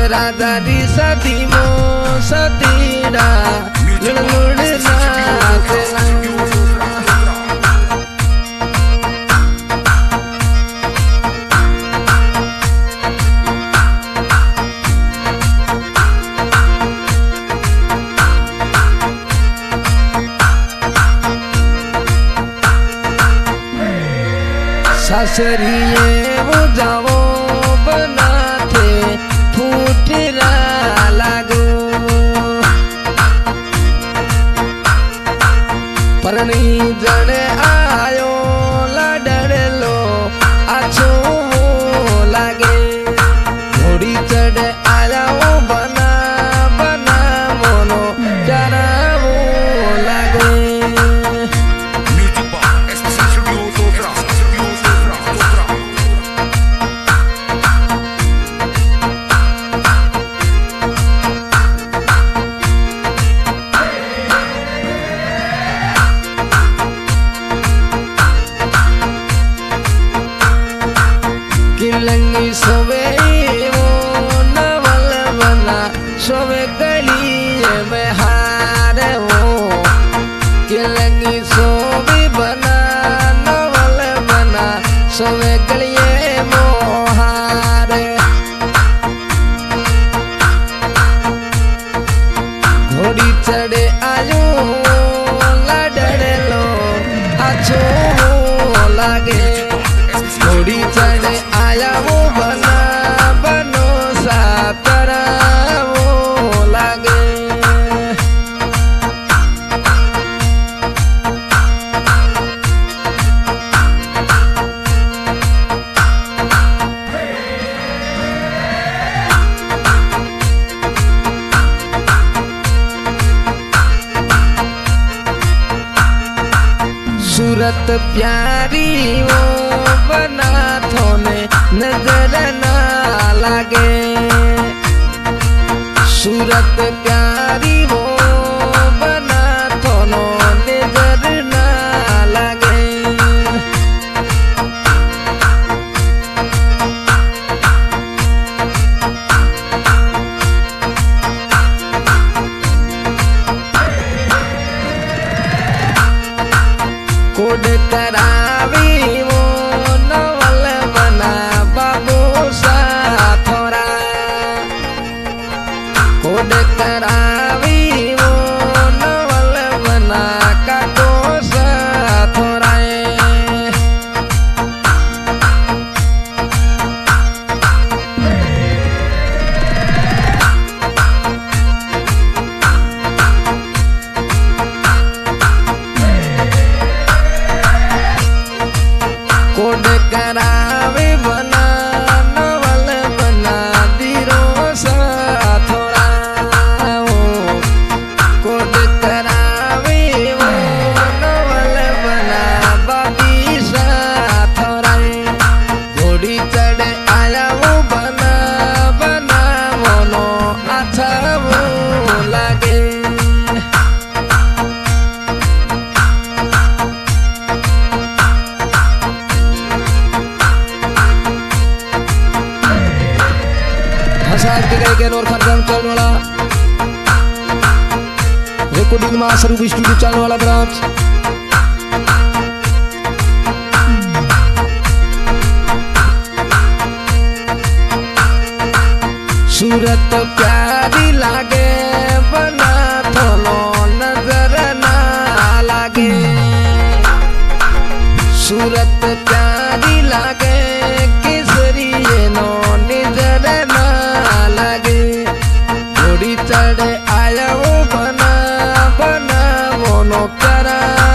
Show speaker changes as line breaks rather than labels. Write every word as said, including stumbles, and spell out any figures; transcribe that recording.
राजारी सदी मो सतीरा लुड़ लुड़ नाचला सासरिये वो जाओ बनाते फूटरा लागो परनी जड़े आयो लडर लो आछो लागे घोड़ी चढ़े आया वो बना बना मोनो जरा वो लागे किलंगी सोवे वो नवल बना सोवे गली में हार वो किलंगी सोवी बना नवल बना सोवे गली मोहार घोड़ी चढ़े आयो लडर लो आछो लागे घोड़ी चढ़े आया वो बना बनो सातरा वो लागे सूरत प्यारी वो बना थोने नजर ना लागे सूरत प्यारी वो बना थोनो नजर ना लागे कोड करावी वो नवल बना बाबू सा थोड़ा कोड करावी वो नवल बना काको सा थोड़ा कोड करावे बना नवल बना दीरो सा थोड़ा कोड करावे वो नवल बना बाबी सा थोड़ा घोड़ी चढ़े आया वो बना बना मोनो अच्छा वो लागे नूर खान का चलने वाला रिकॉर्डिंग मास्टर स्टूडियो चलने वाला ब्रांच सूरत प्यारी लागे बना थोनो नजर ना लागे सूरत प्यारी लागे किसरी नो नजर ना लागे घोड़ी चढ़े आया वो बना बना मोनो करा